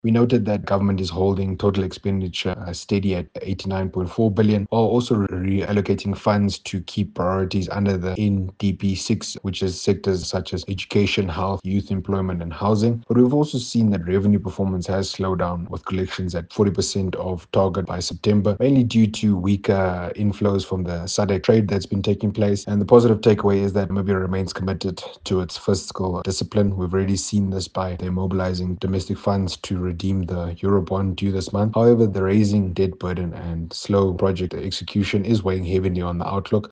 We noted that government is holding total expenditure steady at 89.4 billion, while also reallocating funds to keep priorities under the NDP6, which is sectors such as education, health, youth employment, and housing. But we've also seen that revenue performance has slowed down, with collections at 40% of target by September, mainly due to weaker inflows from the SADC trade that's been taking place. And the positive takeaway is that Namibia remains committed to its fiscal discipline. We've already seen this by their mobilizing domestic funds to redeem the Eurobond due this month. However, the raising debt burden and slow project execution is weighing heavily on the outlook.